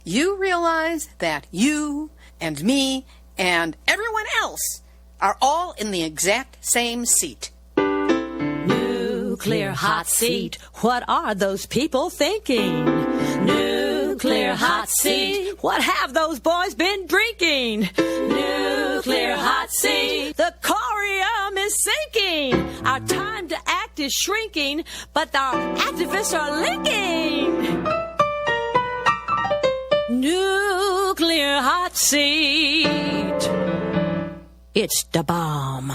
You realize that you and me and everyone else are all in the exact same seat. Nuclear hot seat. What are those people thinking? Nuclear hot seat. What have those boys been drinking? Nuclear hot seat. The corium is sinking. Our time to act is shrinking, but our activists are linking. Nuclear hot seat. It's the bomb.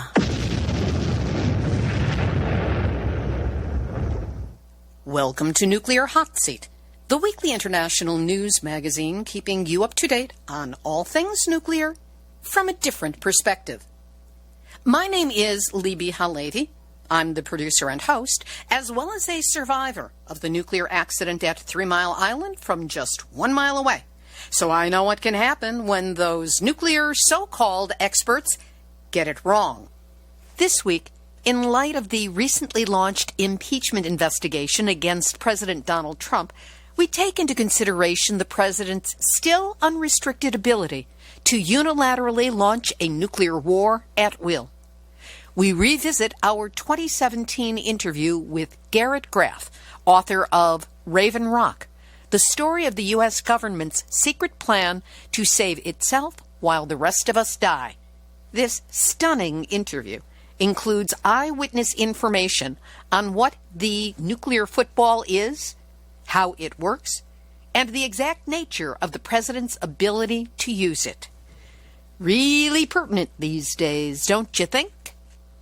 Welcome to Nuclear Hot Seat, the weekly international news magazine keeping you up to date on all things nuclear from a different perspective. My name is Libby Haleti. I'm the producer and host, as well as a survivor of the nuclear accident at 3 Mile Island from just 1 mile away. So I know what can happen when those nuclear so-called experts get it wrong. This week, in light of the recently launched impeachment investigation against President Donald Trump, we take into consideration the president's still unrestricted ability to unilaterally launch a nuclear war at will. We revisit our 2017 interview with Garrett Graff, author of Raven Rock, the story of the U.S. government's secret plan to save itself while the rest of us die. This stunning interview includes eyewitness information on what the nuclear football is, how it works, and the exact nature of the president's ability to use it. Really pertinent these days, don't you think?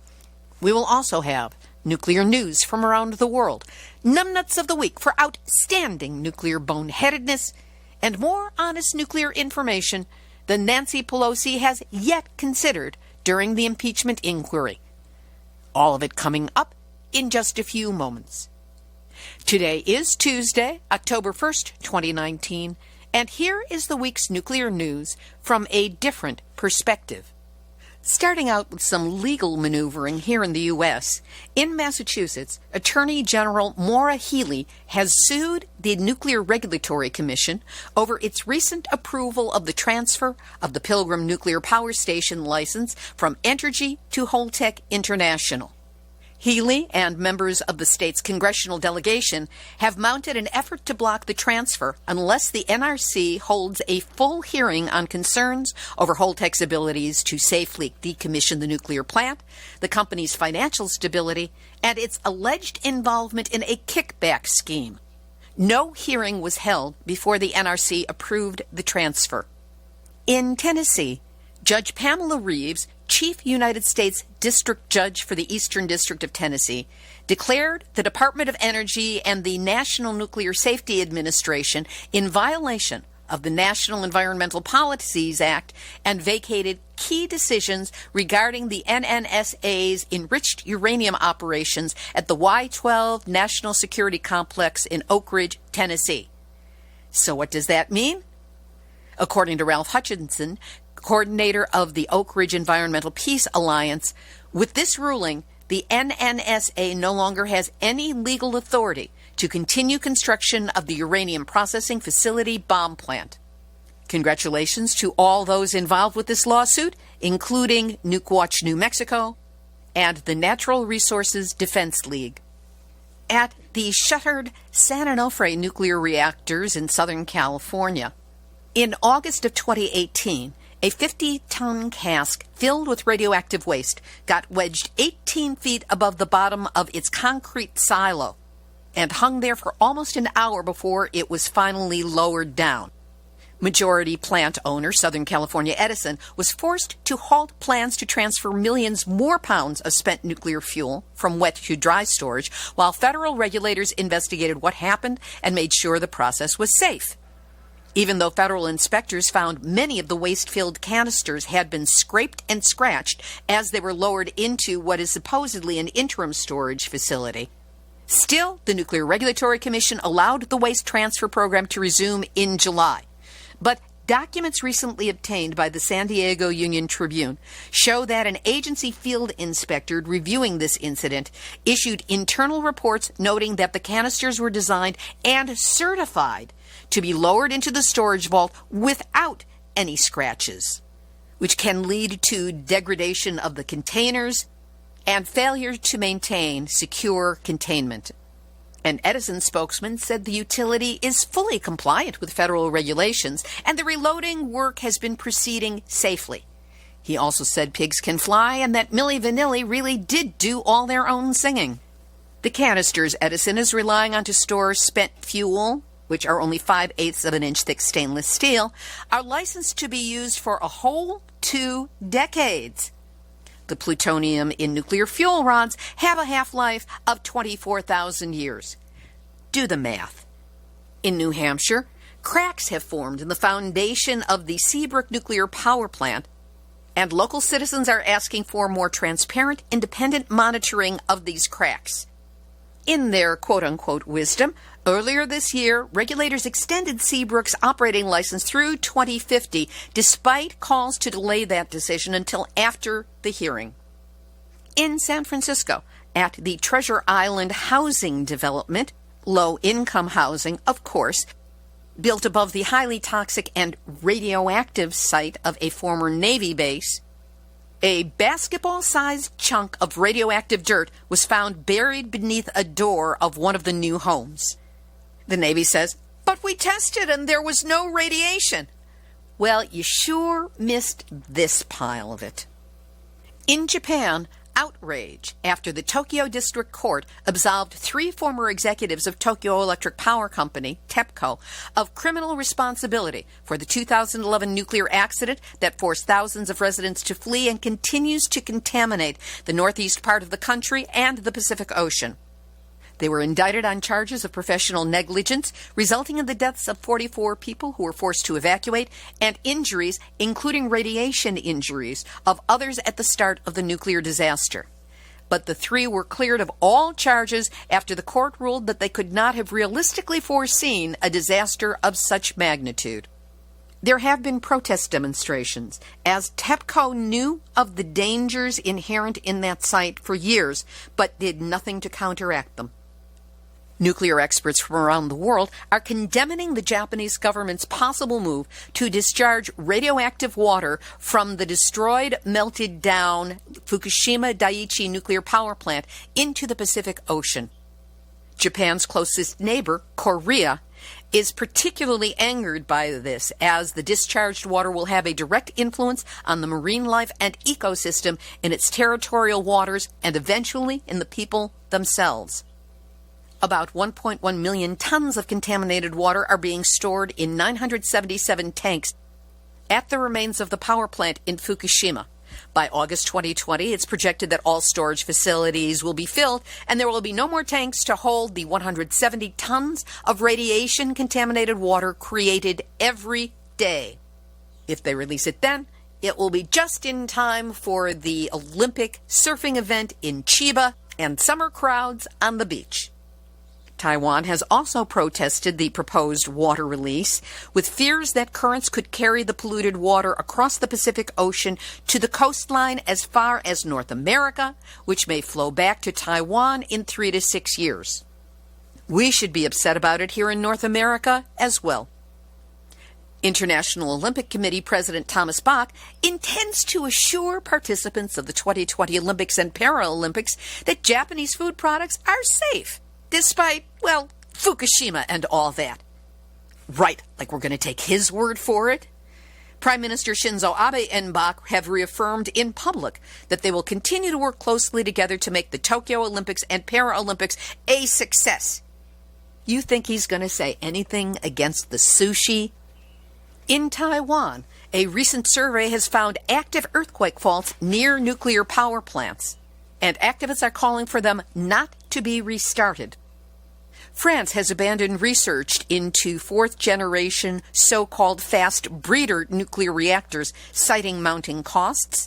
We will also have nuclear news from around the world, numbnuts of the week for outstanding nuclear boneheadedness, and more honest nuclear information than Nancy Pelosi has yet considered during the impeachment inquiry. All of it coming up in just a few moments. Today is Tuesday, October 1st, 2019, and here is the week's nuclear news from a different perspective. Starting out with some legal maneuvering here in the U.S., in Massachusetts, Attorney General Maura Healey has sued the Nuclear Regulatory Commission over its recent approval of the transfer of the Pilgrim Nuclear Power Station license from Entergy to Holtec International. Healey and members of the state's congressional delegation have mounted an effort to block the transfer unless the NRC holds a full hearing on concerns over Holtec's abilities to safely decommission the nuclear plant, the company's financial stability, and its alleged involvement in a kickback scheme. No hearing was held before the NRC approved the transfer. In Tennessee, Judge Pamela Reeves, Chief United States District Judge for the Eastern District of Tennessee, declared the Department of Energy and the National Nuclear Safety Administration in violation of the National Environmental Policies Act and vacated key decisions regarding the NNSA's enriched uranium operations at the Y-12 National Security Complex in Oak Ridge, Tennessee. So what does that mean? According to Ralph Hutchinson, coordinator of the Oak Ridge Environmental Peace Alliance, with this ruling, the NNSA no longer has any legal authority to continue construction of the uranium processing facility bomb plant. Congratulations to all those involved with this lawsuit, including Nukewatch New Mexico and the Natural Resources Defense League. At the shuttered San Onofre nuclear reactors in Southern California, in August of 2018, a 50-ton cask filled with radioactive waste got wedged 18 feet above the bottom of its concrete silo and hung there for almost an hour before it was finally lowered down. Majority plant owner Southern California Edison was forced to halt plans to transfer millions more pounds of spent nuclear fuel from wet to dry storage while federal regulators investigated what happened and made sure the process was safe. Even though federal inspectors found many of the waste-filled canisters had been scraped and scratched as they were lowered into what is supposedly an interim storage facility. Still, the Nuclear Regulatory Commission allowed the waste transfer program to resume in July. But documents recently obtained by the San Diego Union Tribune show that an agency field inspector reviewing this incident issued internal reports noting that the canisters were designed and certified to be lowered into the storage vault without any scratches, which can lead to degradation of the containers and failure to maintain secure containment. An Edison spokesman said the utility is fully compliant with federal regulations and the reloading work has been proceeding safely. He also said pigs can fly and that Milli Vanilli really did do all their own singing. The canisters Edison is relying on to store spent fuel, which are only 5/8 of an inch thick stainless steel, are licensed to be used for a whole 2 decades. The plutonium in nuclear fuel rods have a half-life of 24,000 years. Do the math. In New Hampshire, cracks have formed in the foundation of the Seabrook nuclear power plant, and local citizens are asking for more transparent, independent monitoring of these cracks. In their quote-unquote wisdom, earlier this year, regulators extended Seabrook's operating license through 2050, despite calls to delay that decision until after the hearing. In San Francisco, at the Treasure Island housing development, low-income housing, of course, built above the highly toxic and radioactive site of a former Navy base, a basketball-sized chunk of radioactive dirt was found buried beneath a door of one of the new homes. The Navy says, "But we tested and there was no radiation." Well, you sure missed this pile of it. In Japan, outrage after the Tokyo District Court absolved 3 former executives of Tokyo Electric Power Company, TEPCO, of criminal responsibility for the 2011 nuclear accident that forced thousands of residents to flee and continues to contaminate the northeast part of the country and the Pacific Ocean. They were indicted on charges of professional negligence, resulting in the deaths of 44 people who were forced to evacuate, and injuries, including radiation injuries, of others at the start of the nuclear disaster. But the 3 were cleared of all charges after the court ruled that they could not have realistically foreseen a disaster of such magnitude. There have been protest demonstrations, as TEPCO knew of the dangers inherent in that site for years, but did nothing to counteract them. Nuclear experts from around the world are condemning the Japanese government's possible move to discharge radioactive water from the destroyed, melted down Fukushima Daiichi nuclear power plant into the Pacific Ocean. Japan's closest neighbor, Korea, is particularly angered by this, as the discharged water will have a direct influence on the marine life and ecosystem in its territorial waters and eventually in the people themselves. About 1.1 million tons of contaminated water are being stored in 977 tanks at the remains of the power plant in Fukushima. By August 2020, it's projected that all storage facilities will be filled and there will be no more tanks to hold the 170 tons of radiation-contaminated water created every day. If they release it then, it will be just in time for the Olympic surfing event in Chiba and summer crowds on the beach. Taiwan has also protested the proposed water release, with fears that currents could carry the polluted water across the Pacific Ocean to the coastline as far as North America, which may flow back to Taiwan in 3 to 6 years. We should be upset about it here in North America as well. International Olympic Committee President Thomas Bach intends to assure participants of the 2020 Olympics and Paralympics that Japanese food products are safe, despite, well, Fukushima and all that. Right, like we're going to take his word for it? Prime Minister Shinzo Abe and Bach have reaffirmed in public that they will continue to work closely together to make the Tokyo Olympics and Paralympics a success. You think he's going to say anything against the sushi? In Taiwan, a recent survey has found active earthquake faults near nuclear power plants, and activists are calling for them not to be restarted. France has abandoned research into 4th-generation so-called fast breeder nuclear reactors, citing mounting costs.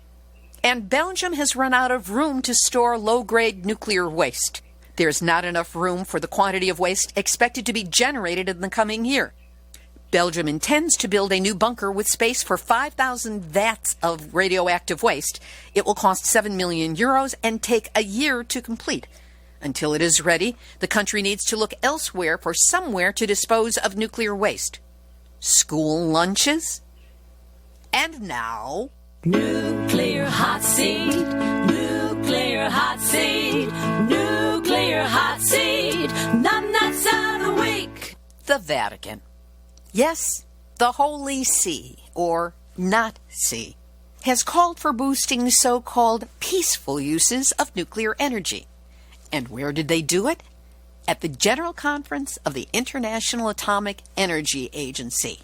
And Belgium has run out of room to store low-grade nuclear waste. There's not enough room for the quantity of waste expected to be generated in the coming year. Belgium intends to build a new bunker with space for 5,000 vats of radioactive waste. It will cost €7 million and take a year to complete. Until it is ready, the country needs to look elsewhere for somewhere to dispose of nuclear waste. School lunches? And now... Nuclear hot seat, nuclear hot seat, nuclear hot seat, nuts out a week. The Vatican. Yes, the Holy See, or not See, has called for boosting so-called peaceful uses of nuclear energy. And where did they do it? At the General Conference of the International Atomic Energy Agency.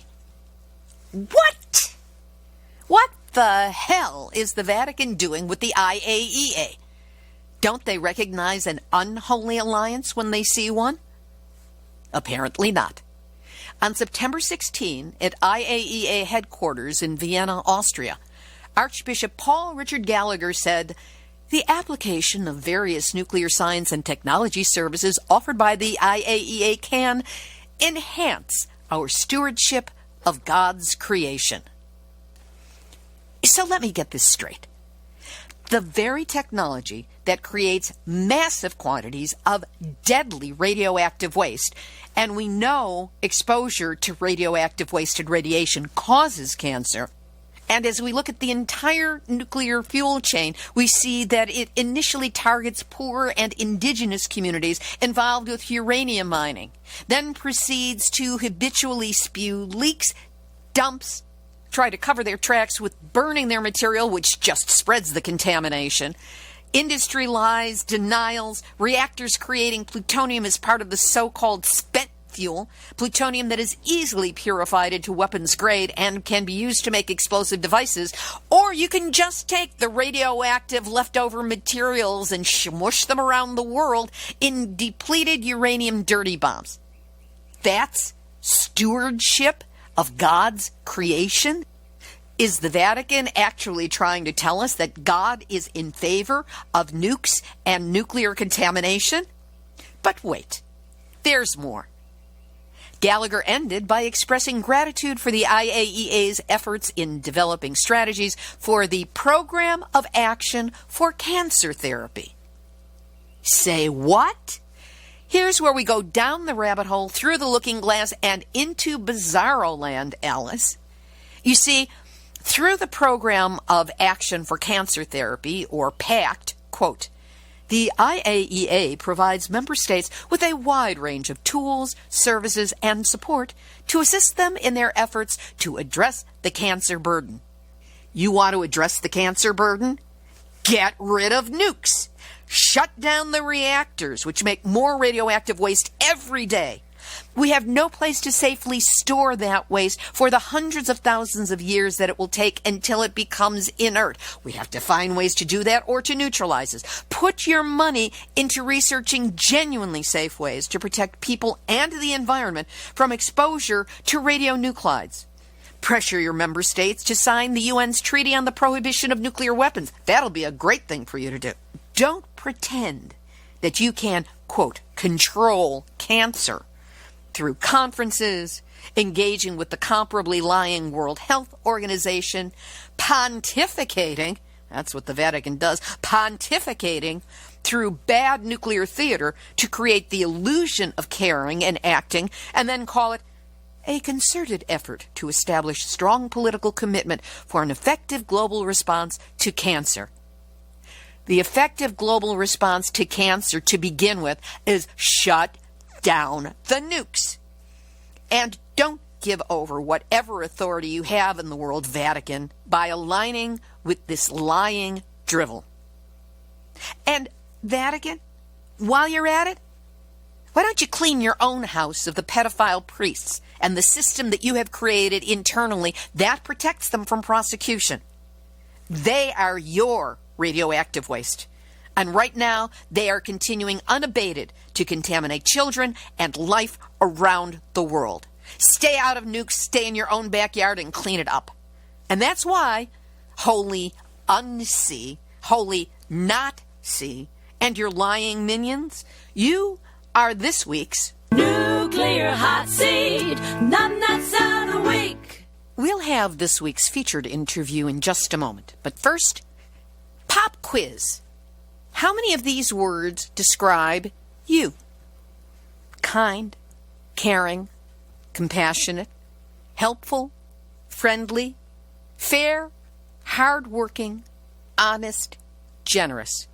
What? What the hell is the Vatican doing with the IAEA? Don't they recognize an unholy alliance when they see one? Apparently not. On September 16, at IAEA headquarters in Vienna, Austria, Archbishop Paul Richard Gallagher said, "The application of various nuclear science and technology services offered by the IAEA can enhance our stewardship of God's creation." So let me get this straight. The very technology that creates massive quantities of deadly radioactive waste, and we know exposure to radioactive waste and radiation causes cancer. And as we look at the entire nuclear fuel chain, we see that it initially targets poor and indigenous communities involved with uranium mining, then proceeds to habitually spew leaks, dumps, try to cover their tracks with burning their material, which just spreads the contamination. Industry lies, denials, reactors creating plutonium as part of the so-called spent fuel, plutonium that is easily purified into weapons grade and can be used to make explosive devices, or you can just take the radioactive leftover materials and smush them around the world in depleted uranium dirty bombs. That's stewardship of God's creation? Is the Vatican actually trying to tell us that God is in favor of nukes and nuclear contamination? But wait, there's more. Gallagher ended by expressing gratitude for the IAEA's efforts in developing strategies for the Program of Action for Cancer Therapy. Say what? Here's where we go down the rabbit hole, through the looking glass, and into bizarro land, Alice. You see, through the Program of Action for Cancer Therapy, or PACT, quote, the IAEA provides member states with a wide range of tools, services, and support to assist them in their efforts to address the cancer burden. You want to address the cancer burden? Get rid of nukes. Shut down the reactors, which make more radioactive waste every day. We have no place to safely store that waste for the hundreds of thousands of years that it will take until it becomes inert. We have to find ways to do that or to neutralize it. Put your money into researching genuinely safe ways to protect people and the environment from exposure to radionuclides. Pressure your member states to sign the UN's Treaty on the Prohibition of Nuclear Weapons. That'll be a great thing for you to do. Don't pretend that you can, quote, control cancer through conferences, engaging with the comparably lying World Health Organization, pontificating, that's what the Vatican does, pontificating through bad nuclear theater to create the illusion of caring and acting, and then call it a concerted effort to establish strong political commitment for an effective global response to cancer. The effective global response to cancer, to begin with, is shut down the nukes. And don't give over whatever authority you have in the world, Vatican, by aligning with this lying drivel. And Vatican, while you're at it, why don't you clean your own house of the pedophile priests and the system that you have created internally that protects them from prosecution? They are your radioactive waste. And right now, they are continuing unabated to contaminate children and life around the world. Stay out of nukes, stay in your own backyard and clean it up. And that's why Holy Unsee, Holy Not See, and your lying minions, you are this week's Nuclear Hot Seat, nuts out a week. We'll have this week's featured interview in just a moment. But first, pop quiz. How many of these words describe you? Kind, caring, compassionate, helpful, friendly, fair, hardworking, honest, generous.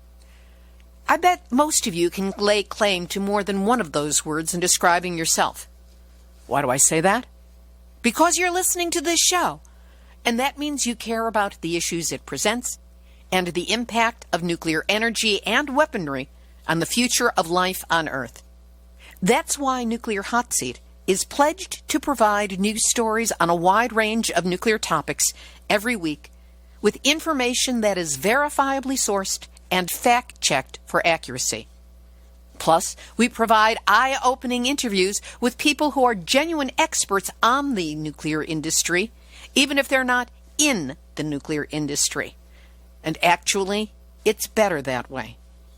I bet most of you can lay claim to more than one of those words in describing yourself. Why do I say that? Because you're listening to this show, and that means you care about the issues it presents and the impact of nuclear energy and weaponry on the future of life on Earth. That's why Nuclear Hot Seat is pledged to provide news stories on a wide range of nuclear topics every week with information that is verifiably sourced and fact-checked for accuracy. Plus, we provide eye-opening interviews with people who are genuine experts on the nuclear industry, even if they're not in the nuclear industry. And actually, it's better that way.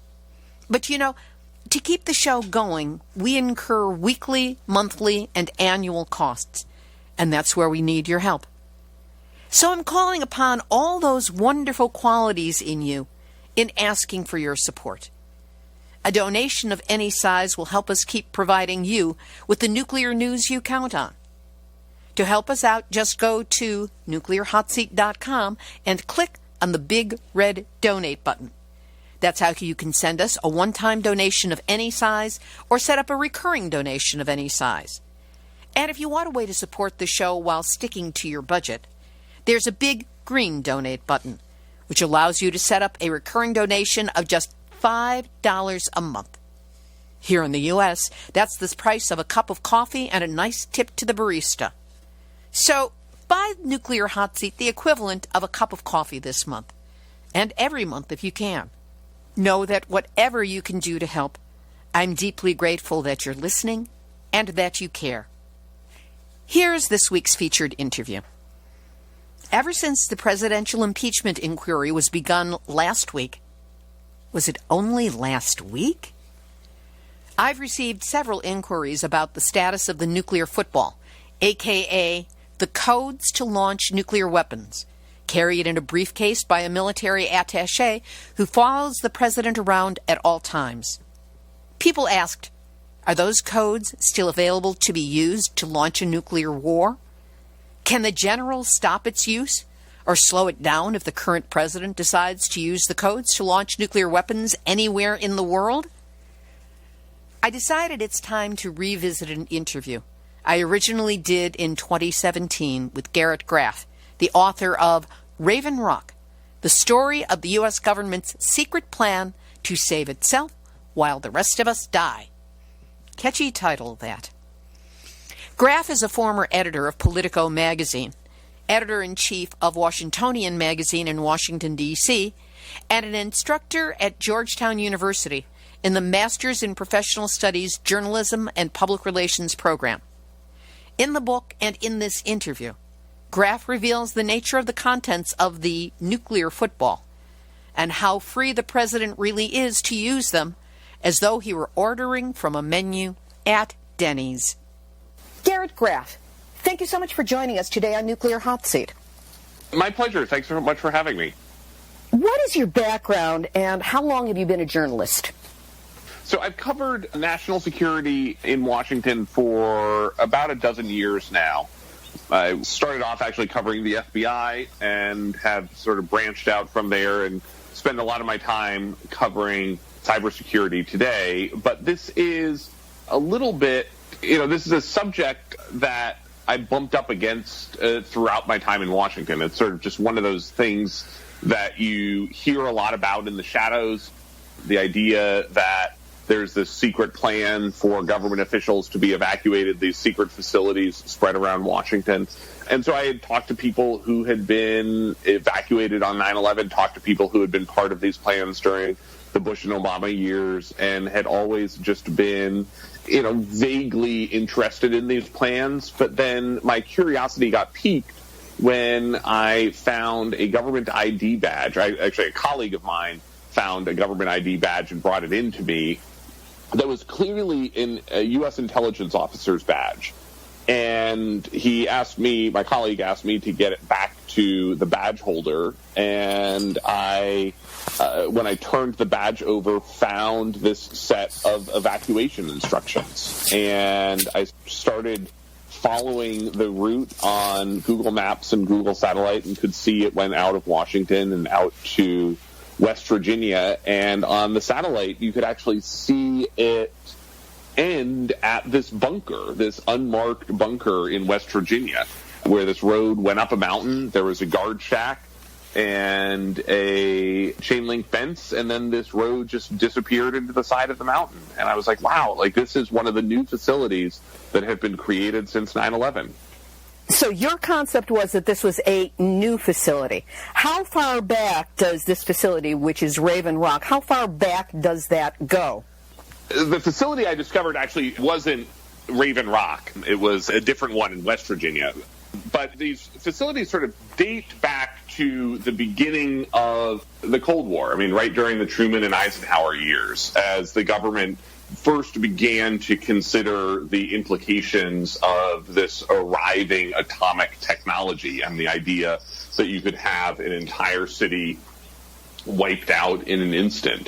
But you know, to keep the show going, we incur weekly, monthly, and annual costs, and that's where we need your help. So I'm calling upon all those wonderful qualities in you in asking for your support. A donation of any size will help us keep providing you with the nuclear news you count on. To help us out, just go to nuclearhotseat.com and click on the big red donate button. That's how you can send us a one-time donation of any size or set up a recurring donation of any size. And if you want a way to support the show while sticking to your budget, there's a big green donate button, which allows you to set up a recurring donation of just $5 a month. Here in the U.S., that's the price of a cup of coffee and a nice tip to the barista. So, buy Nuclear Hot Seat the equivalent of a cup of coffee this month, and every month if you can. Know that whatever you can do to help, I'm deeply grateful that you're listening and that you care. Here's this week's featured interview. Ever since the presidential impeachment inquiry was begun last week, was it only last week? I've received several inquiries about the status of the nuclear football, aka the codes to launch nuclear weapons, carried in a briefcase by a military attaché who follows the president around at all times. People asked, are those codes still available to be used to launch a nuclear war? Can the general stop its use or slow it down if the current president decides to use the codes to launch nuclear weapons anywhere in the world? I decided it's time to revisit an interview I originally did in 2017 with Garrett Graff, the author of Raven Rock, the story of the U.S. government's secret plan to save itself while the rest of us die. Catchy title, that. Graff is a former editor of Politico magazine, editor-in-chief of Washingtonian magazine in Washington, D.C., and an instructor at Georgetown University in the Masters in Professional Studies Journalism and Public Relations program. In the book and in this interview, Graff reveals the nature of the contents of the nuclear football and how free the president really is to use them as though he were ordering from a menu at Denny's. Garrett Graff, thank you so much for joining us today on Nuclear Hot Seat. My pleasure. Thanks so much for having me. What is your background and how long have you been a journalist? So I've covered national security in Washington for about a dozen years now. I started off actually covering the FBI and have sort of branched out from there and spend a lot of my time covering cybersecurity today. But this is a little bit, this is a subject that I bumped up against throughout my time in Washington. It's sort of just one of those things that you hear a lot about in the shadows, the idea that there's this secret plan for government officials to be evacuated, these secret facilities spread around Washington. And so I had talked to people who had been evacuated on 9/11, talked to people who had been part of these plans during the Bush and Obama years, and had always just been, vaguely interested in these plans. But then my curiosity got piqued when I found a government ID badge. Actually, a colleague of mine found a government ID badge and brought it in to me that was clearly in a U.S. intelligence officer's badge. And my colleague asked me to get it back to the badge holder, and I, when I turned the badge over, found this set of evacuation instructions. And I started following the route on Google Maps and Google Satellite and could see it went out of Washington and out to West Virginia. And on the satellite, you could actually see it end at this bunker, this unmarked bunker in West Virginia, where this road went up a mountain. There was a guard shack and a chain link fence, and then this road just disappeared into the side of the mountain. And I was like, wow, like this is one of the new facilities that have been created since 9/11. So your concept was that this was a new facility. How far back does this facility, which is Raven Rock, how far back does that go? The facility I discovered actually wasn't Raven Rock. It was a different one in West Virginia. But these facilities sort of date back to the beginning of the Cold War. I mean, right during the Truman and Eisenhower years, as the government first began to consider the implications of this arriving atomic technology and the idea that you could have an entire city wiped out in an instant.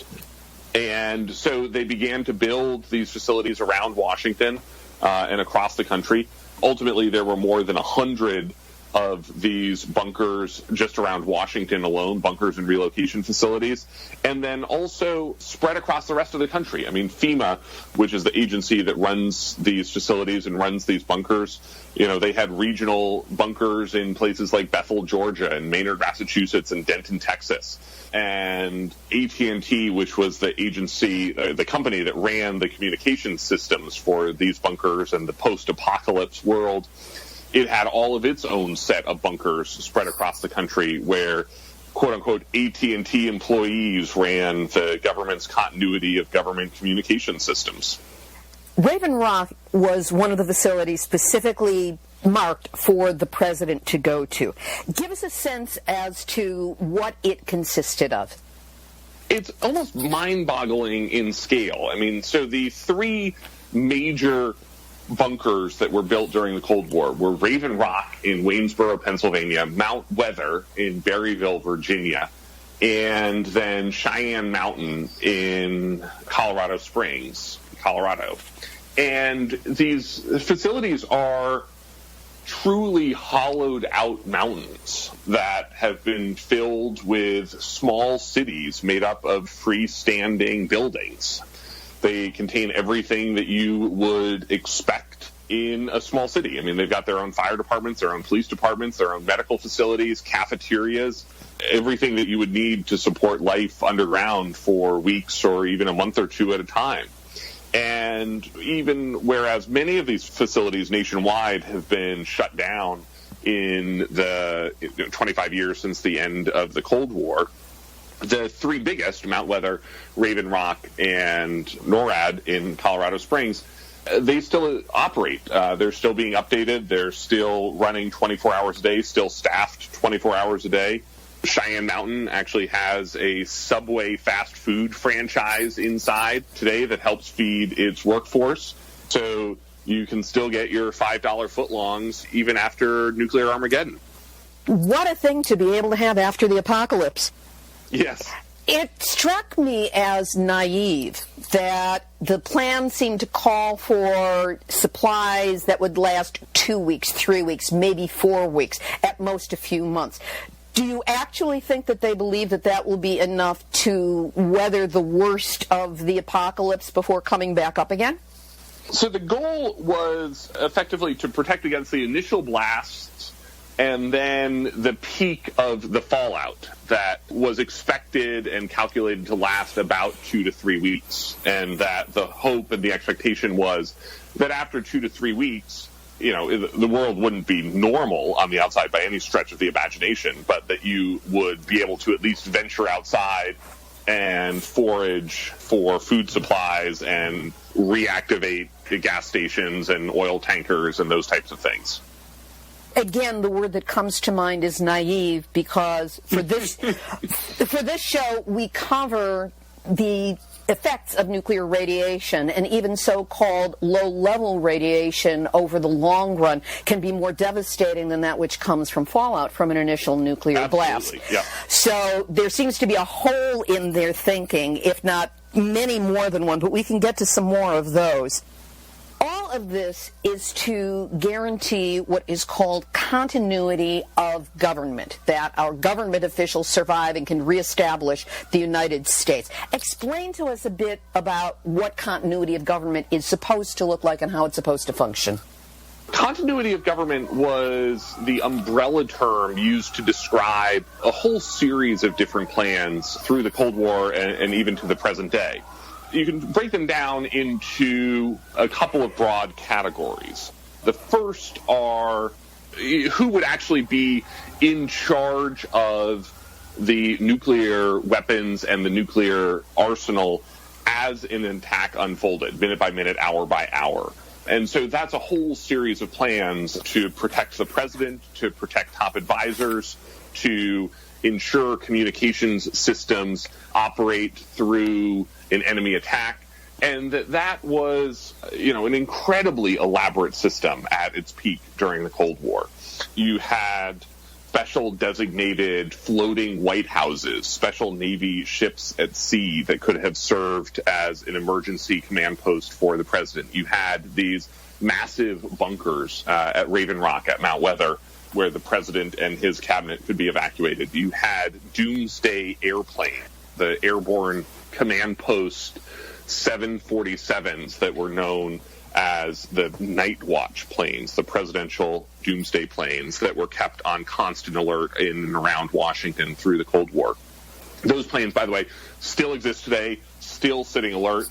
And so they began to build these facilities around Washington and across the country. Ultimately, there were more than 100 of these bunkers just around Washington alone, bunkers and relocation facilities, and then also spread across the rest of the country. I mean, FEMA, which is the agency that runs these facilities and runs these bunkers, you know, they had regional bunkers in places like Bethel, Georgia, and Maynard, Massachusetts, and Denton, Texas. And AT&T, which was the agency, the company that ran the communication systems for these bunkers and the post-apocalypse world, it had all of its own set of bunkers spread across the country where, quote-unquote, AT&T employees ran the government's continuity of government communication systems. Raven Rock was one of the facilities specifically marked for the president to go to. Give us a sense as to what it consisted of. It's almost mind-boggling in scale. I mean, so the three major bunkers that were built during the Cold War were Raven Rock in Waynesboro, Pennsylvania, Mount Weather in Berryville, Virginia, and then Cheyenne Mountain in Colorado Springs, Colorado. And these facilities are truly hollowed out mountains that have been filled with small cities made up of freestanding buildings. They contain everything that you would expect in a small city. I mean, they've got their own fire departments, their own police departments, their own medical facilities, cafeterias, everything that you would need to support life underground for weeks or even a month or two at a time. And even whereas many of these facilities nationwide have been shut down in the 25 years since the end of the Cold War, the three biggest, Mount Weather, Raven Rock, and NORAD in Colorado Springs, they still operate. They're still being updated. They're still running 24 hours a day, still staffed 24 hours a day. Cheyenne Mountain actually has a Subway fast food franchise inside today that helps feed its workforce. So you can still get your $5 footlongs even after nuclear Armageddon. What a thing to be able to have after the apocalypse. Yes. It struck me as naive that the plan seemed to call for supplies that would last 2 weeks, 3 weeks, maybe 4 weeks, at most a few months. Do you actually think that they believe that that will be enough to weather the worst of the apocalypse before coming back up again? So the goal was effectively to protect against the initial blasts and then the peak of the fallout that was expected and calculated to last about 2 to 3 weeks. And that the hope and the expectation was that after 2 to 3 weeks, you know, the world wouldn't be normal on the outside by any stretch of the imagination, but that you would be able to at least venture outside and forage for food supplies and reactivate the gas stations and oil tankers and those types of things. Again, the word that comes to mind is naive, because for this show we cover the effects of nuclear radiation, and even so-called low-level radiation over the long run can be more devastating than that which comes from fallout from an initial nuclear blast. Yeah. So there seems to be a hole in their thinking, if not many more than one, but we can get to some more of those. All of this is to guarantee what is called continuity of government, that our government officials survive and can reestablish the United States. Explain to us a bit about what continuity of government is supposed to look like and how it's supposed to function. Continuity of government was the umbrella term used to describe a whole series of different plans through the Cold War and even to the present day. You can break them down into a couple of broad categories. The first are who would actually be in charge of the nuclear weapons and the nuclear arsenal as an attack unfolded, minute by minute, hour by hour. And so that's a whole series of plans to protect the president, to protect top advisors, to ensure communications systems operate through an enemy attack. And that was, an incredibly elaborate system at its peak during the Cold War. You had special designated floating White Houses, special Navy ships at sea that could have served as an emergency command post for the president. You had these massive bunkers at Raven Rock, at Mount Weather, where the president and his cabinet could be evacuated. You had doomsday airplane, the airborne command post 747s that were known as the Night Watch planes, the presidential doomsday planes that were kept on constant alert in and around Washington through the Cold War. Those planes, by the way, still exist today, still sitting alert.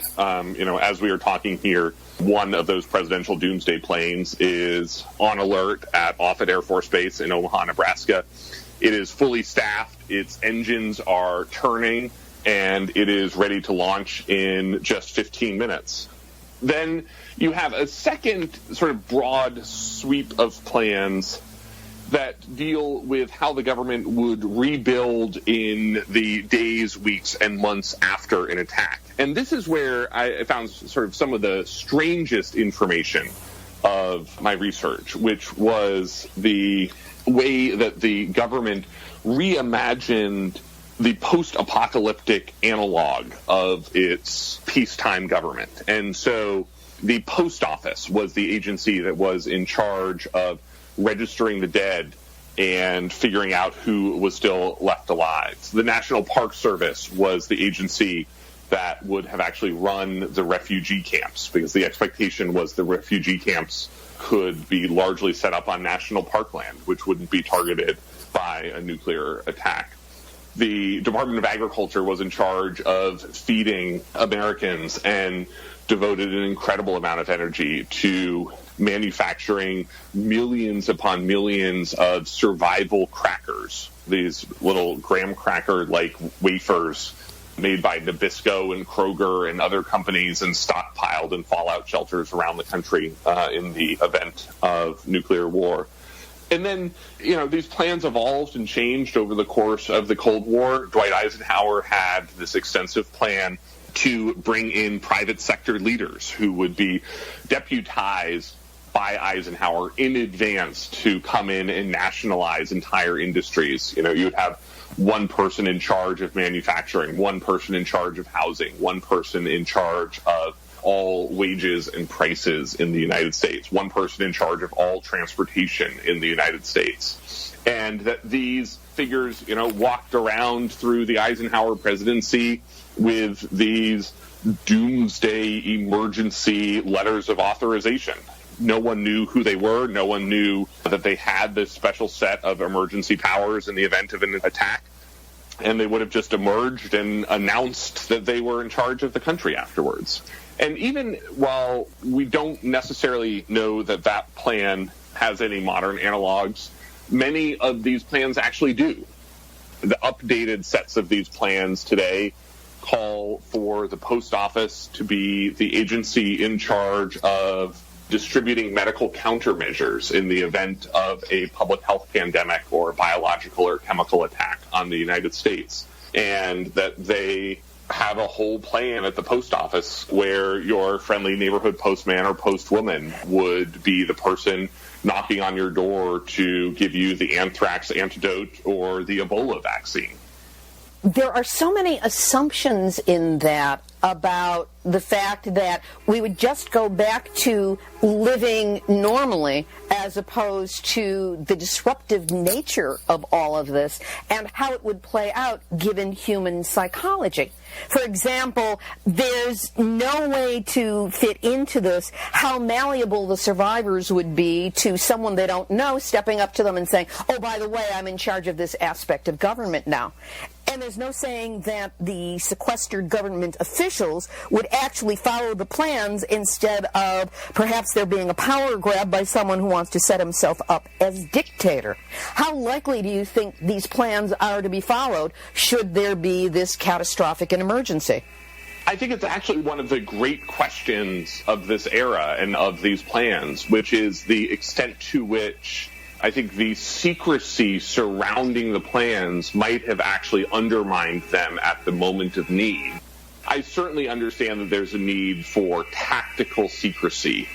As we are talking here, one of those presidential doomsday planes is on alert at Offutt Air Force Base in Omaha, Nebraska. It is fully staffed, its engines are turning, and it is ready to launch in just 15 minutes. Then you have a second sort of broad sweep of plans that deal with how the government would rebuild in the days, weeks, and months after an attack. And this is where I found sort of some of the strangest information of my research, which was the way that the government reimagined the post-apocalyptic analog of its peacetime government. And so the post office was the agency that was in charge of registering the dead and figuring out who was still left alive. The National Park Service was the agency that would have actually run the refugee camps, because the expectation was the refugee camps could be largely set up on national parkland, which wouldn't be targeted by a nuclear attack. The Department of Agriculture was in charge of feeding Americans and devoted an incredible amount of energy to manufacturing millions upon millions of survival crackers, these little graham cracker-like wafers made by Nabisco and Kroger and other companies and stockpiled in fallout shelters around the country in the event of nuclear war. And then, these plans evolved and changed over the course of the Cold War. Dwight Eisenhower had this extensive plan to bring in private sector leaders who would be deputized by Eisenhower in advance to come in and nationalize entire industries. You would have one person in charge of manufacturing, one person in charge of housing, one person in charge of all wages and prices in the United States, one person in charge of all transportation in the United States. And that these figures, walked around through the Eisenhower presidency with these doomsday emergency letters of authorization. No one knew who they were. No one knew that they had this special set of emergency powers in the event of an attack. And they would have just emerged and announced that they were in charge of the country afterwards. And even while we don't necessarily know that that plan has any modern analogs, many of these plans actually do. The updated sets of these plans today call for the post office to be the agency in charge of distributing medical countermeasures in the event of a public health pandemic or biological or chemical attack on the United States. And that they have a whole plan at the post office where your friendly neighborhood postman or postwoman would be the person knocking on your door to give you the anthrax antidote or the Ebola vaccine. There are so many assumptions in that about the fact that we would just go back to living normally as opposed to the disruptive nature of all of this and how it would play out given human psychology. For example, there's no way to fit into this how malleable the survivors would be to someone they don't know stepping up to them and saying, oh, by the way, I'm in charge of this aspect of government now. And there's no saying that the sequestered government officials would actually follow the plans instead of perhaps there being a power grab by someone who wants to set himself up as dictator. How likely do you think these plans are to be followed should there be this catastrophic an emergency? I think it's actually one of the great questions of this era and of these plans, which is the extent to which I think the secrecy surrounding the plans might have actually undermined them at the moment of need. I certainly understand that there's a need for tactical secrecy,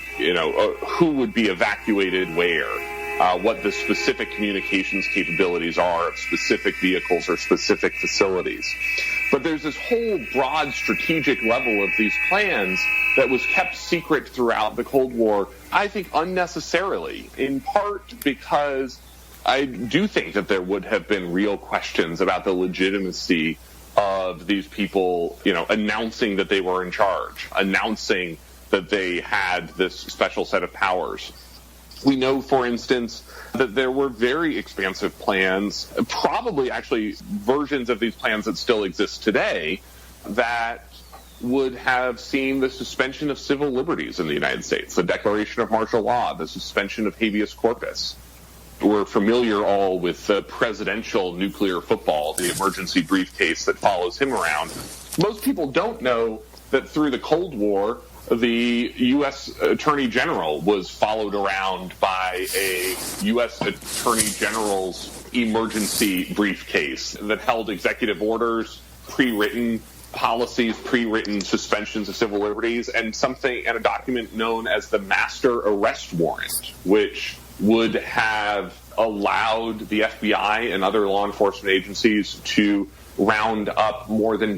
who would be evacuated where, what the specific communications capabilities are of specific vehicles or specific facilities. But there's this whole broad strategic level of these plans that was kept secret throughout the Cold War, I think unnecessarily, in part because I do think that there would have been real questions about the legitimacy of these people, announcing that they were in charge, announcing that they had this special set of powers. We know, for instance, that there were very expansive plans, probably actually versions of these plans that still exist today, that would have seen the suspension of civil liberties in the United States, the declaration of martial law, the suspension of habeas corpus. We're familiar all with the presidential nuclear football, the emergency briefcase that follows him around. Most people don't know that through the Cold War, the U.S. Attorney General was followed around by a U.S. Attorney General's emergency briefcase that held executive orders, pre-written policies, pre-written suspensions of civil liberties, and a document known as the Master Arrest Warrant, which would have allowed the FBI and other law enforcement agencies to round up more than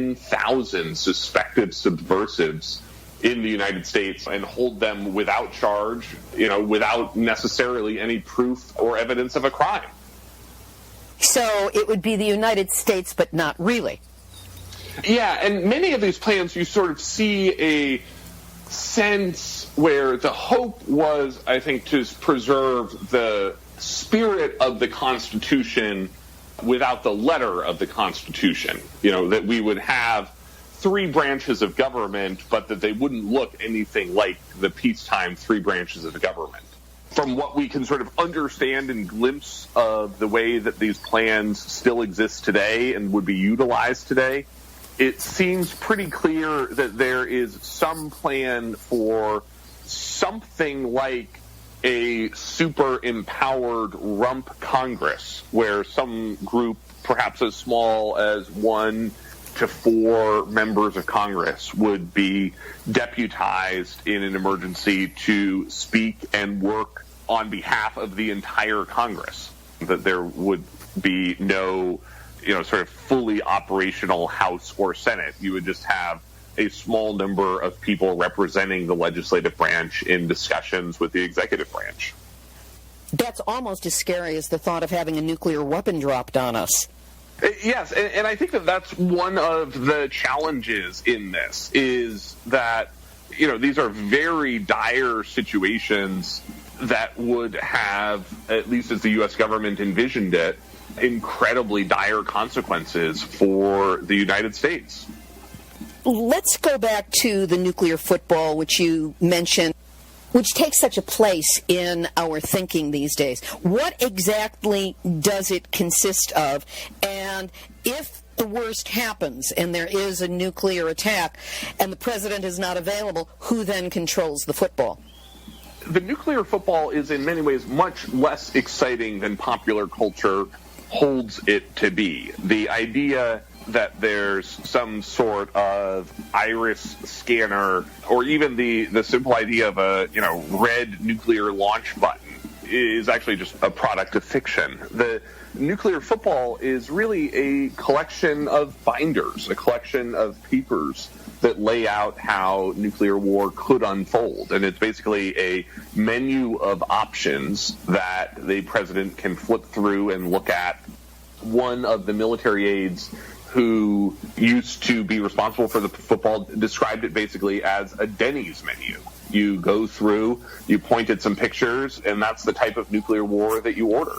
10,000 suspected subversives in the United States and hold them without charge, without necessarily any proof or evidence of a crime. So it would be the United States, but not really. Yeah, and many of these plans, you sort of see a sense where the hope was, I think, to preserve the spirit of the Constitution without the letter of the Constitution. That we would have three branches of government, but that they wouldn't look anything like the peacetime three branches of the government. From what we can sort of understand and glimpse of the way that these plans still exist today and would be utilized today, it seems pretty clear that there is some plan for something like a super empowered rump Congress, where some group, perhaps as small as 1 to 4 members of Congress, would be deputized in an emergency to speak and work on behalf of the entire Congress. That there would be no sort of fully operational House or Senate. You would just have a small number of people representing the legislative branch in discussions with the executive branch. That's almost as scary as the thought of having a nuclear weapon dropped on us. Yes, and I think that that's one of the challenges in this, is that, these are very dire situations that would have, at least as the U.S. government envisioned it, incredibly dire consequences for the United States. Let's go back to the nuclear football, which you mentioned, which takes such a place in our thinking these days. What exactly does it consist of? And if the worst happens and there is a nuclear attack and the president is not available, who then controls the football? The nuclear football is in many ways much less exciting than popular culture holds it to be. The idea that there's some sort of iris scanner, or even the simple idea of a red nuclear launch button is actually just a product of fiction. The nuclear football is really a collection of binders, a collection of papers that lay out how nuclear war could unfold. And it's basically a menu of options that the president can flip through and look at. One of the military aides who used to be responsible for the football described it basically as a Denny's menu. You go through, you point at some pictures, and that's the type of nuclear war that you order.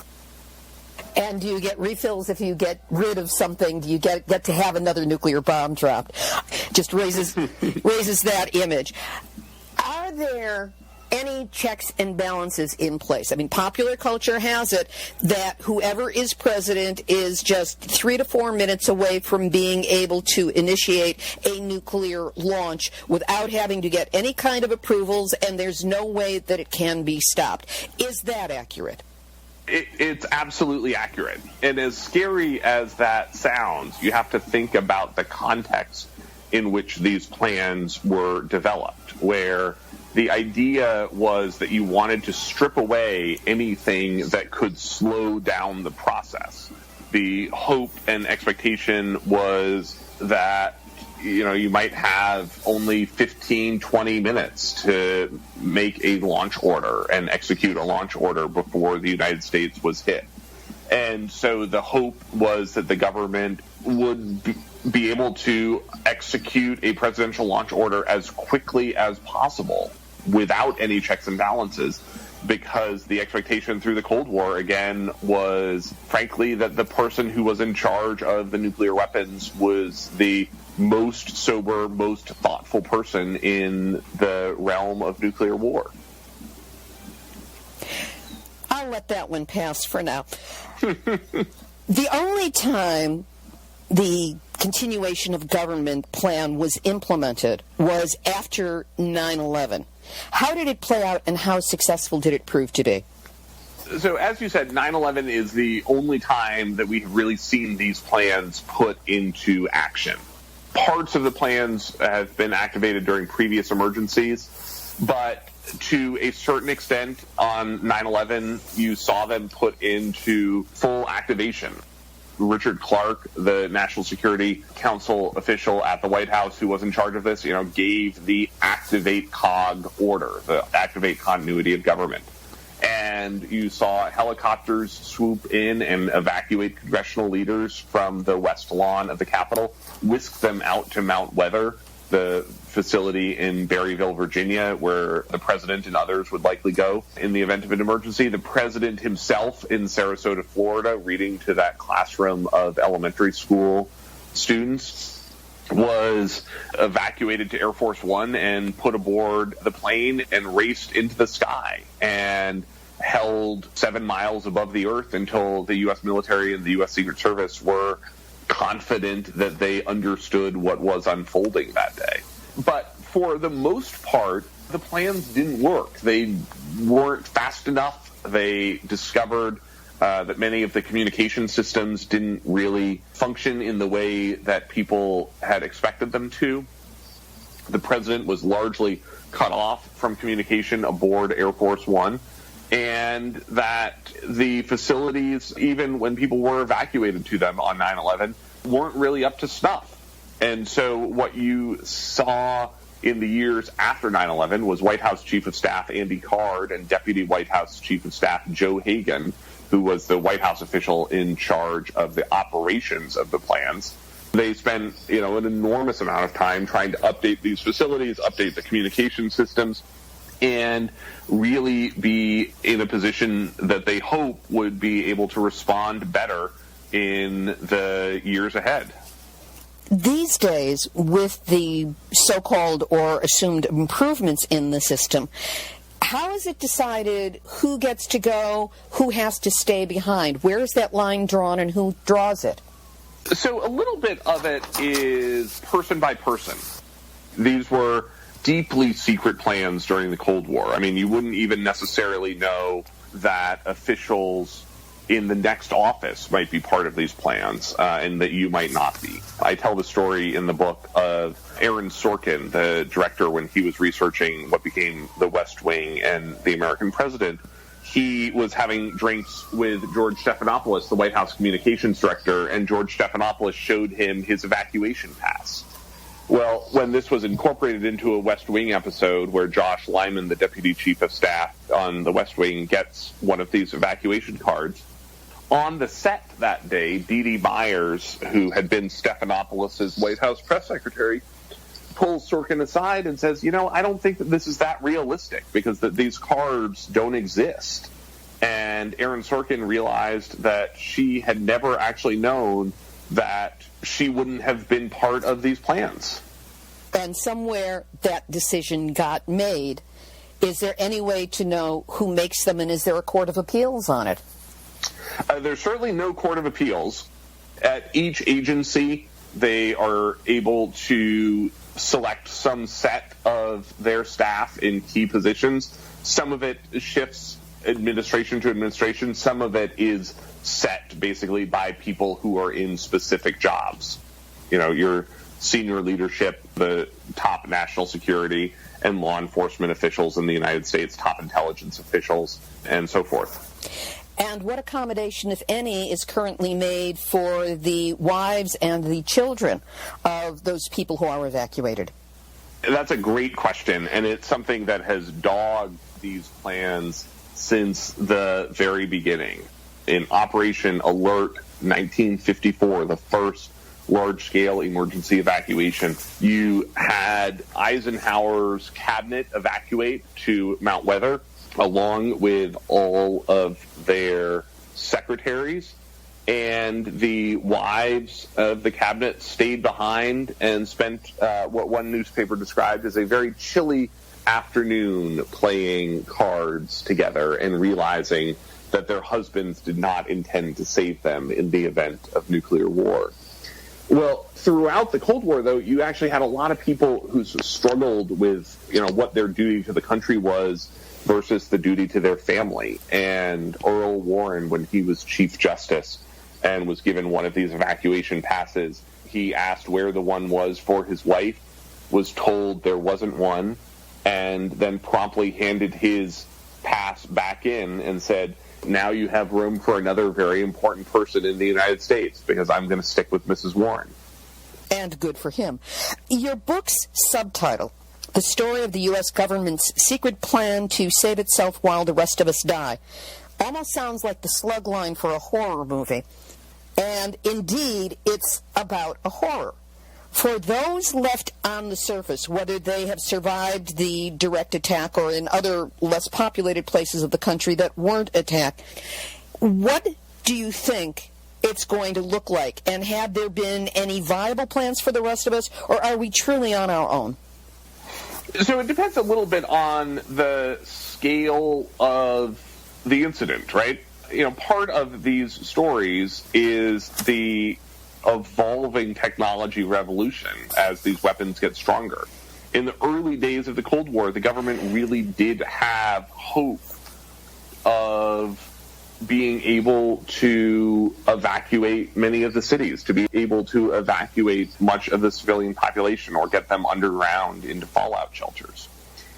And do you get refills if you get rid of something? Do you get to have another nuclear bomb dropped? Just raises that image. Are there any checks and balances in place? I mean, popular culture has it that whoever is president is just 3 to 4 minutes away from being able to initiate a nuclear launch without having to get any kind of approvals, and there's no way that it can be stopped. Is that accurate? It's absolutely accurate. And as scary as that sounds, you have to think about the context in which these plans were developed, where the idea was that you wanted to strip away anything that could slow down the process. The hope and expectation was that you might have only 15, 20 minutes to make a launch order and execute a launch order before the United States was hit. And so the hope was that the government would be able to execute a presidential launch order as quickly as possible without any checks and balances, because the expectation through the Cold War, again, was, frankly, that the person who was in charge of the nuclear weapons was the most sober, most thoughtful person in the realm of nuclear war. I'll let that one pass for now. The only time the continuation of government plan was implemented was after 9/11. How did it play out, and how successful did it prove to be? So, as you said, 9/11 is the only time that we've really seen these plans put into action. Parts of the plans have been activated during previous emergencies, but to a certain extent on 9/11, you saw them put into full activation. Richard Clark, the National Security Council official at the White House who was in charge of this, gave the activate COG order, the activate continuity of government. And you saw helicopters swoop in and evacuate congressional leaders from the West Lawn of the Capitol, whisk them out to Mount Weather, the facility in Berryville, Virginia, where the president and others would likely go in the event of an emergency. The president himself in Sarasota, Florida, reading to that classroom of elementary school students, was evacuated to Air Force One and put aboard the plane and raced into the sky and held 7 miles above the earth until the U.S. military and the U.S. Secret Service were confident that they understood what was unfolding that day. But for the most part, the plans didn't work. They weren't fast enough. They discovered that many of the communication systems didn't really function in the way that people had expected them to. The president was largely cut off from communication aboard Air Force One, and that the facilities, even when people were evacuated to them on 9/11, weren't really up to snuff. And so what you saw in the years after 9/11 was White House Chief of Staff Andy Card and Deputy White House Chief of Staff Joe Hagan, who was the White House official in charge of the operations of the plans. They spent, an enormous amount of time trying to update these facilities, update the communication systems, and really be in a position that they hope would be able to respond better in the years ahead. These days, with the so-called or assumed improvements in the system, how is it decided who gets to go, who has to stay behind? Where is that line drawn, and who draws it? So a little bit of it is person by person. These were deeply secret plans during the Cold War. I mean, you wouldn't even necessarily know that officials in the next office might be part of these plans, and that you might not be. I tell the story in the book of Aaron Sorkin, the director, when he was researching what became The West Wing and The American President. He was having drinks with George Stephanopoulos, the White House communications director, and George Stephanopoulos showed him his evacuation pass. Well, when this was incorporated into a West Wing episode where Josh Lyman, the deputy chief of staff on the West Wing, gets one of these evacuation cards, on the set that day, Dee Dee Myers, who had been Stephanopoulos' White House press secretary, pulls Sorkin aside and says, I don't think that this is that realistic because these cards don't exist. And Aaron Sorkin realized that she had never actually known that she wouldn't have been part of these plans. And somewhere that decision got made. Is there any way to know who makes them, and is there a court of appeals on it? There's certainly no court of appeals. At each agency, they are able to select some set of their staff in key positions. Some of it shifts administration to administration. Some of it is set basically by people who are in specific jobs. Your senior leadership, the top national security and law enforcement officials in the United States, top intelligence officials, and so forth. And what accommodation, if any, is currently made for the wives and the children of those people who are evacuated? That's a great question, and it's something that has dogged these plans since the very beginning. In Operation Alert 1954, the first large-scale emergency evacuation, you had Eisenhower's cabinet evacuate to Mount Weather, along with all of their secretaries, and the wives of the cabinet stayed behind and spent what one newspaper described as a very chilly afternoon playing cards together and realizing that their husbands did not intend to save them in the event of nuclear war. Well, throughout the Cold War, though, you actually had a lot of people who struggled with, what their duty to the country was versus the duty to their family. And Earl Warren, when he was Chief Justice and was given one of these evacuation passes, he asked where the one was for his wife, was told there wasn't one, and then promptly handed his pass back in and said, now you have room for another very important person in the United States because I'm going to stick with Mrs. Warren. And good for him. Your book's subtitle, The Story of the U.S. Government's Secret Plan to Save Itself While the Rest of Us Die, almost sounds like the slug line for a horror movie. And indeed, it's about a horror. For those left on the surface, whether they have survived the direct attack or in other less populated places of the country that weren't attacked, what do you think it's going to look like? And have there been any viable plans for the rest of us, or are we truly on our own? So it depends a little bit on the scale of the incident, right? Part of these stories is the evolving technology revolution as these weapons get stronger. In the early days of the Cold War, the government really did have hope of being able to evacuate many of the cities, to be able to evacuate much of the civilian population or get them underground into fallout shelters.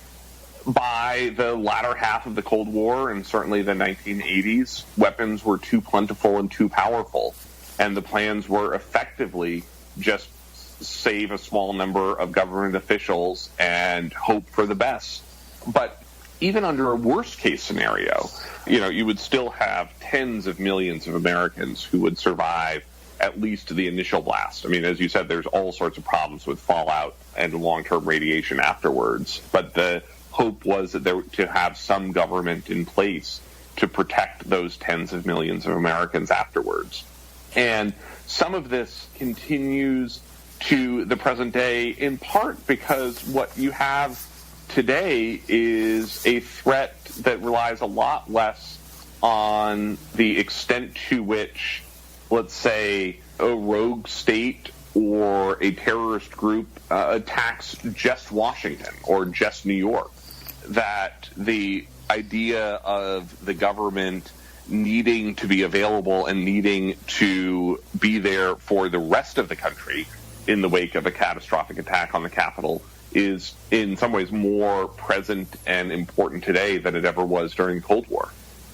By the latter half of the Cold War, and certainly the 1980s, weapons were too plentiful and too powerful, and the plans were effectively just save a small number of government officials and hope for the best. But even under a worst-case scenario, you would still have tens of millions of Americans who would survive at least the initial blast. I mean, as you said, there's all sorts of problems with fallout and long-term radiation afterwards. But the hope was that to have some government in place to protect those tens of millions of Americans afterwards. And some of this continues to the present day in part because what you have today is a threat that relies a lot less on the extent to which, let's say, a rogue state or a terrorist group attacks just Washington or just New York. That the idea of the government needing to be available and needing to be there for the rest of the country in the wake of a catastrophic attack on the Capitol is in some ways more present and important today than it ever was during the Cold War.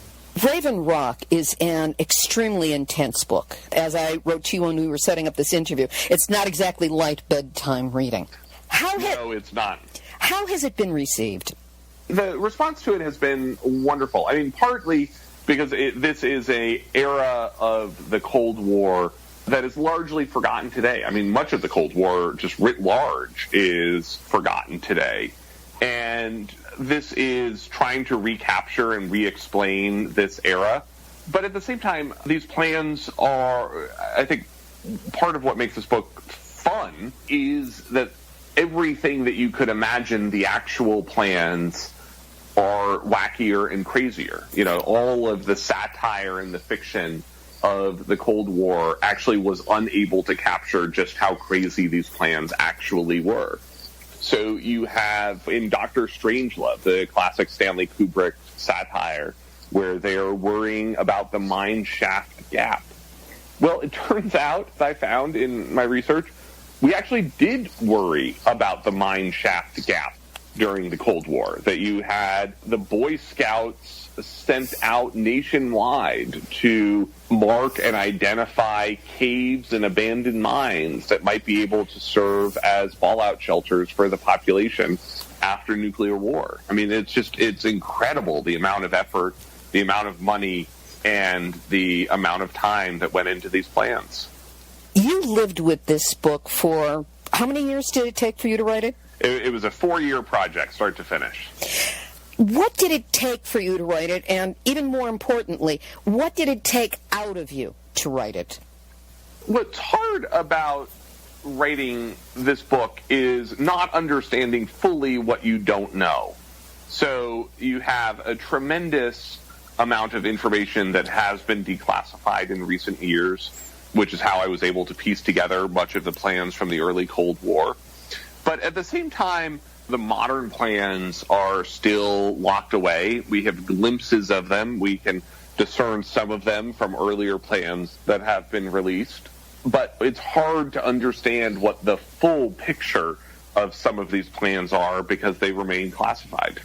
Raven Rock is an extremely intense book. As I wrote to you when we were setting up this interview, it's not exactly light bedtime reading. No, it's not. How has it been received? The response to it has been wonderful. I mean, partly because this is an era of the Cold War that is largely forgotten today. I mean, much of the Cold War, just writ large, is forgotten today. And this is trying to recapture and re-explain this era. But at the same time, these plans are, I think, part of what makes this book fun is that everything that you could imagine the actual plans are wackier and crazier. You know, all of the satire and the fiction of the Cold War actually was unable to capture just how crazy these plans actually were. So you have in Dr. Strangelove, the classic Stanley Kubrick satire, where they are worrying about the mine shaft gap. Well, it turns out, I found in my research, we actually did worry about the mine shaft gap during the Cold War, that you had the Boy Scouts sent out nationwide to mark and identify caves and abandoned mines that might be able to serve as fallout shelters for the population after nuclear war. I mean, it's incredible the amount of effort, the amount of money, and the amount of time that went into these plans. You lived with this book for, how many years did it take for you to write it? It was a 4-year project, start to finish. What did it take for you to write it? And even more importantly, what did it take out of you to write it? What's hard about writing this book is not understanding fully what you don't know. So you have a tremendous amount of information that has been declassified in recent years, which is how I was able to piece together much of the plans from the early Cold War. But at the same time, the modern plans are still locked away. We have glimpses of them. We can discern some of them from earlier plans that have been released. But it's hard to understand what the full picture of some of these plans are because they remain classified.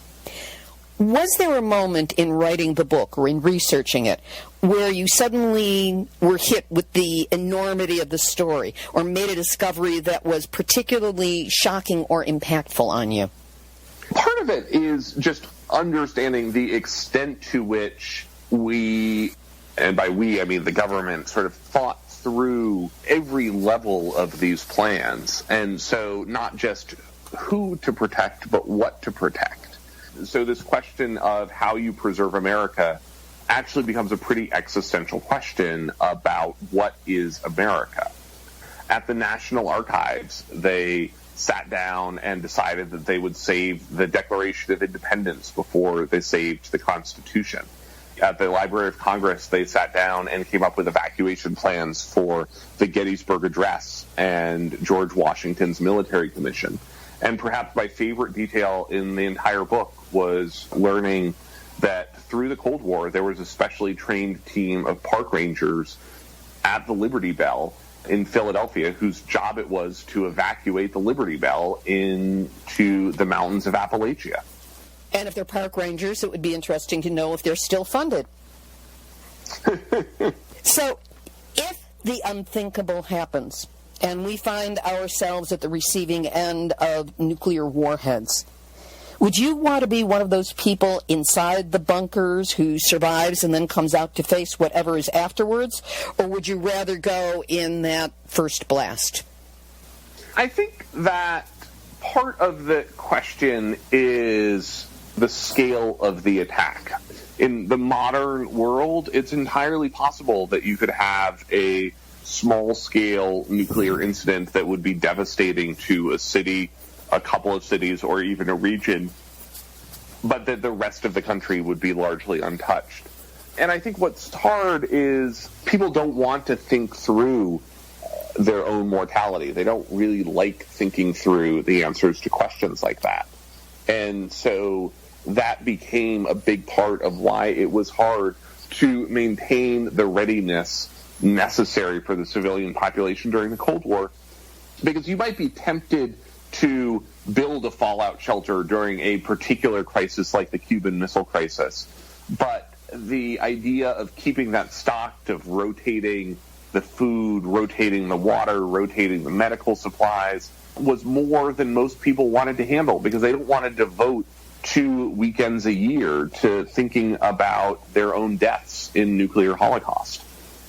Was there a moment in writing the book or in researching it where you suddenly were hit with the enormity of the story or made a discovery that was particularly shocking or impactful on you? Part of it is just understanding the extent to which we, and by we I mean the government, sort of thought through every level of these plans. And so not just who to protect, but what to protect. So this question of how you preserve America actually becomes a pretty existential question about what is America. At the National Archives, they sat down and decided that they would save the Declaration of Independence before they saved the Constitution. At the Library of Congress, they sat down and came up with evacuation plans for the Gettysburg Address and George Washington's military commission. And perhaps my favorite detail in the entire book was learning that through the Cold War, there was a specially trained team of park rangers at the Liberty Bell in Philadelphia whose job it was to evacuate the Liberty Bell into the mountains of Appalachia. And if they're park rangers, it would be interesting to know if they're still funded. So, if the unthinkable happens, and we find ourselves at the receiving end of nuclear warheads, would you want to be one of those people inside the bunkers who survives and then comes out to face whatever is afterwards? Or would you rather go in that first blast? I think that part of the question is the scale of the attack. In the modern world, it's entirely possible that you could have a small-scale nuclear incident that would be devastating to a city, a couple of cities, or even a region, but that the rest of the country would be largely untouched. And I think what's hard is people don't want to think through their own mortality. They don't really like thinking through the answers to questions like that. And so that became a big part of why it was hard to maintain the readiness necessary for the civilian population during the Cold War. Because you might be tempted to build a fallout shelter during a particular crisis like the Cuban Missile Crisis. But the idea of keeping that stocked, of rotating the food, rotating the water, rotating the medical supplies, was more than most people wanted to handle, because they don't want to devote 2 weekends a year to thinking about their own deaths in nuclear holocaust.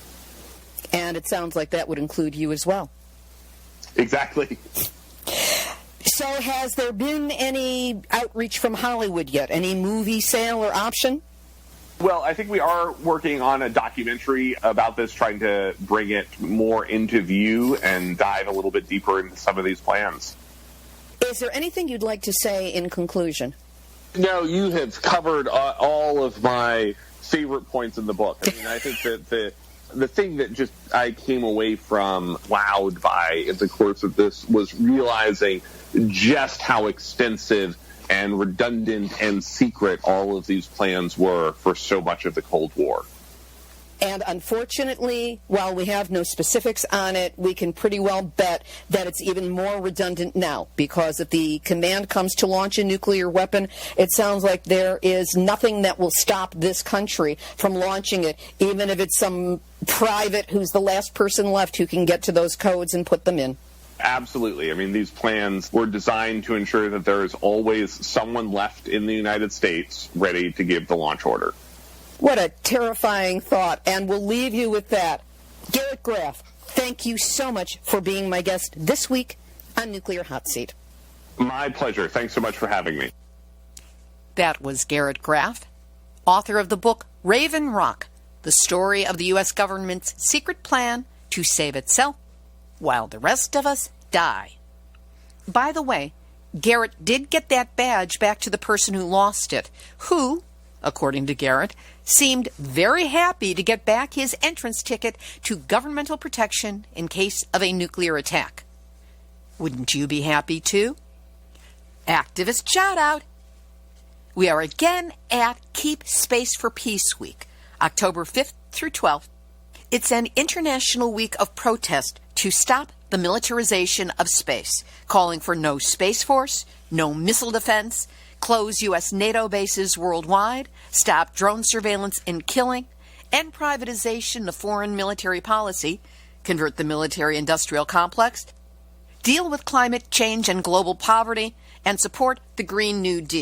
And it sounds like that would include you as well. Exactly. So has there been any outreach from Hollywood yet? Any movie sale or option? Well, I think we are working on a documentary about this, trying to bring it more into view and dive a little bit deeper into some of these plans. Is there anything you'd like to say in conclusion? No, you have covered all of my favorite points in the book. I mean, I think that the thing that just I came away from wowed by in the course of this was realizing just how extensive and redundant and secret all of these plans were for so much of the Cold War. And unfortunately, while we have no specifics on it, we can pretty well bet that it's even more redundant now, because if the command comes to launch a nuclear weapon, it sounds like there is nothing that will stop this country from launching it, even if it's some private who's the last person left who can get to those codes and put them in. Absolutely. I mean, these plans were designed to ensure that there is always someone left in the United States ready to give the launch order. What a terrifying thought, and we'll leave you with that. Garrett Graff, thank you so much for being my guest this week on Nuclear Hot Seat. My pleasure. Thanks so much for having me. That was Garrett Graff, author of the book Raven Rock, the story of the U.S. government's secret plan to save itself while the rest of us die. By the way, Garrett did get that badge back to the person who lost it, who, according to Garrett, seemed very happy to get back his entrance ticket to governmental protection in case of a nuclear attack. Wouldn't you be happy too? Activist shout out. We are again at Keep Space for Peace Week, October 5th through 12th. It's an international week of protest to stop the militarization of space, calling for no Space Force, no missile defense, close U.S. NATO bases worldwide, stop drone surveillance and killing, end privatization of foreign military policy, convert the military-industrial complex, deal with climate change and global poverty, and support the Green New Deal. ...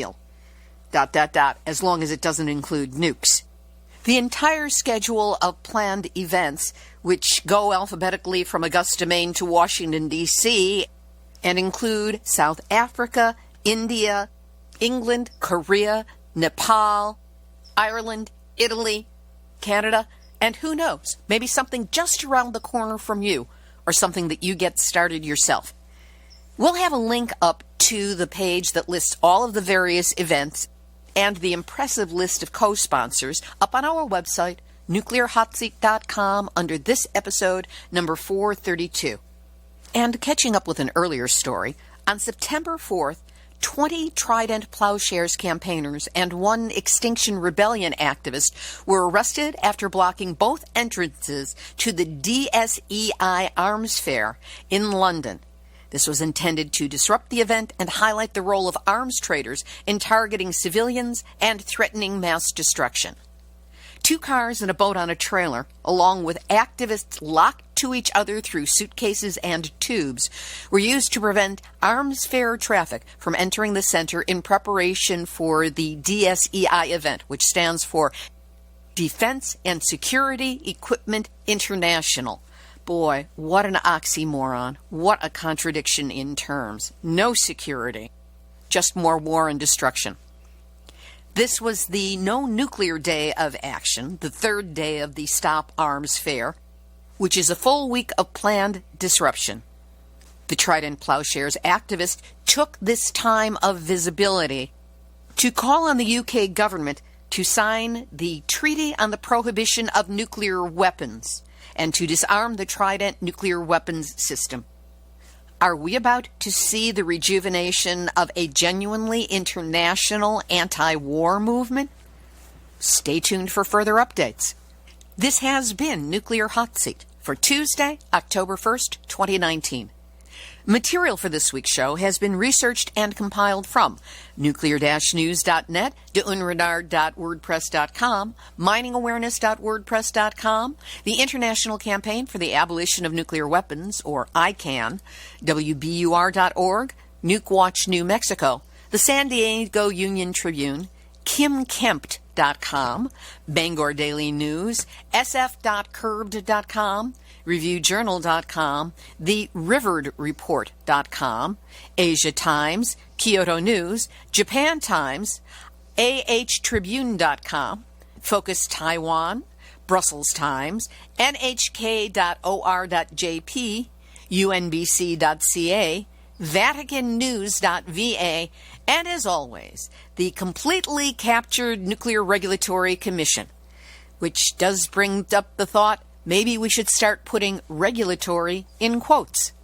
as long as it doesn't include nukes. The entire schedule of planned events, which go alphabetically from Augusta, Maine to Washington, D.C., and include South Africa, India, England, Korea, Nepal, Ireland, Italy, Canada, and who knows, maybe something just around the corner from you, or something that you get started yourself. We'll have a link up to the page that lists all of the various events and the impressive list of co-sponsors up on our website, nuclearhotseat.com, under this episode, number 432. And catching up with an earlier story, on September 4th, 20 Trident Plowshares campaigners and 1 Extinction Rebellion activist were arrested after blocking both entrances to the DSEI Arms Fair in London. This was intended to disrupt the event and highlight the role of arms traders in targeting civilians and threatening mass destruction. 2 cars and a boat on a trailer, along with activists locked to each other through suitcases and tubes, were used to prevent arms fair traffic from entering the center in preparation for the DSEI event, which stands for Defense and Security Equipment International. Boy, what an oxymoron. What a contradiction in terms. No security. Just more war and destruction. This was the No Nuclear Day of Action, the 3rd day of the Stop Arms Fair, which is a full week of planned disruption. The Trident Plowshares activists took this time of visibility to call on the UK government to sign the Treaty on the Prohibition of Nuclear Weapons and to disarm the Trident nuclear weapons system. Are we about to see the rejuvenation of a genuinely international anti-war movement? stay tuned for further updates. This has been Nuclear Hot Seat for Tuesday, October 1st, 2019. Material for this week's show has been researched and compiled from nuclear-news.net, deunrenard.wordpress.com, miningawareness.wordpress.com, the International Campaign for the Abolition of Nuclear Weapons, or ICAN, WBUR.org, Nuke Watch New Mexico, the San Diego Union Tribune, KimKempt.com, Bangor Daily News, sf.curbed.com, ReviewJournal.com, TheRiveredReport.com, Asia Times, Kyoto News, Japan Times, AHTribune.com, Focus Taiwan, Brussels Times, NHK.or.jp, UNBC.ca, VaticanNews.va, and as always, the completely captured Nuclear Regulatory Commission, which does bring up the thought, maybe we should start putting regulatory in quotes.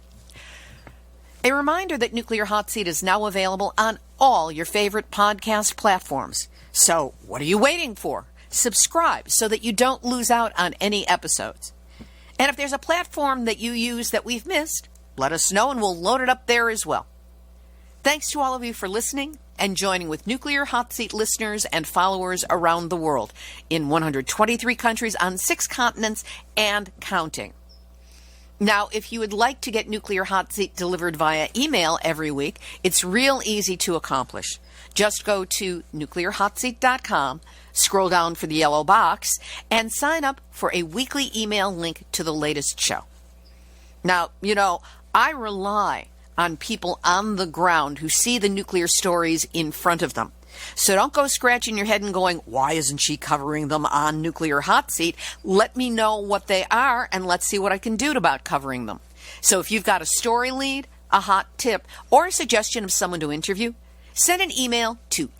A reminder that Nuclear Hot Seat is now available on all your favorite podcast platforms. So what are you waiting for? Subscribe so that you don't lose out on any episodes. And if there's a platform that you use that we've missed, let us know and we'll load it up there as well. Thanks to all of you for listening and joining with Nuclear Hot Seat listeners and followers around the world in 123 countries on 6 continents and counting. Now, if you would like to get Nuclear Hot Seat delivered via email every week, it's real easy to accomplish. Just go to nuclearhotseat.com, scroll down for the yellow box, and sign up for a weekly email link to the latest show. Now, I rely on people on the ground who see the nuclear stories in front of them. So don't go scratching your head and going, why isn't she covering them on Nuclear Hot Seat? Let me know what they are, and let's see what I can do about covering them. So if you've got a story lead, a hot tip, or a suggestion of someone to interview, send an email to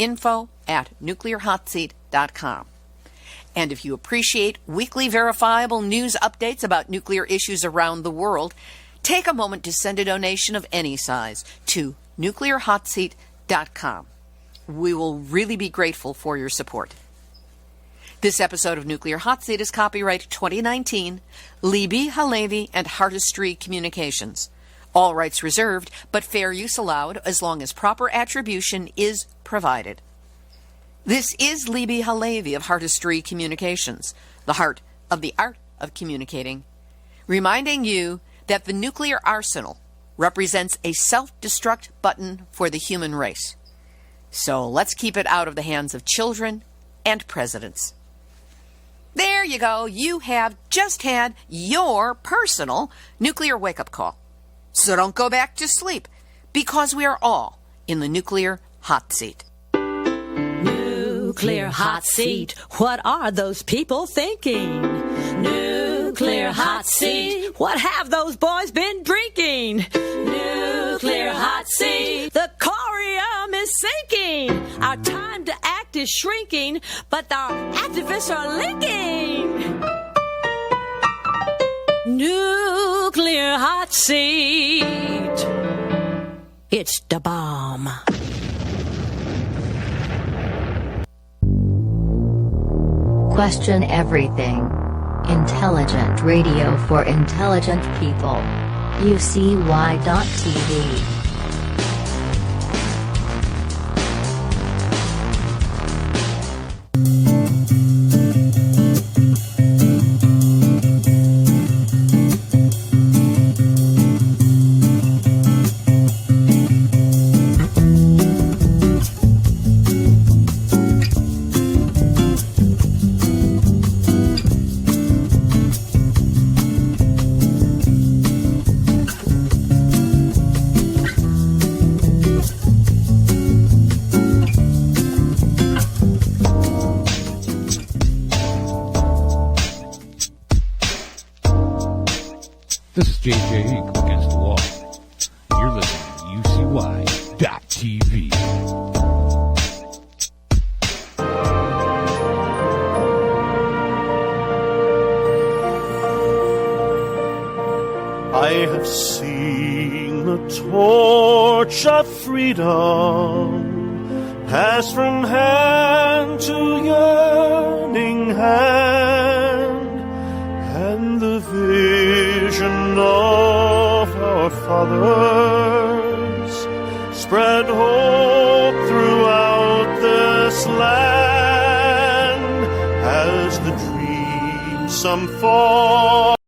info@nuclearhotseat.com. And if you appreciate weekly verifiable news updates about nuclear issues around the world, take a moment to send a donation of any size to nuclearhotseat.com. We will really be grateful for your support. This episode of Nuclear Hot Seat is copyright 2019, Libby Halevi and Heartistry Communications. All rights reserved, but fair use allowed as long as proper attribution is provided. This is Libby Halevi of Heartistry Communications, the heart of the art of communicating, reminding you that the nuclear arsenal represents a self-destruct button for the human race. So let's keep it out of the hands of children and presidents. There you go. You have just had your personal nuclear wake-up call. So don't go back to sleep, because we are all in the nuclear hot seat. Nuclear hot seat. What are those people thinking? Nuclear hot seat. What have those boys been drinking? Nuclear hot seat. The corium is sinking. Our time to act is shrinking, but our activists are linking. Nuclear hot seat. It's the bomb. Question everything. Intelligent radio for intelligent people. UCY.TV. This is JJ Against the Wall. You're listening to UCY.TV. I have seen the torch of freedom pass from hand to yearning hand, and the vision of our fathers spread hope throughout this land as the dreams some fall.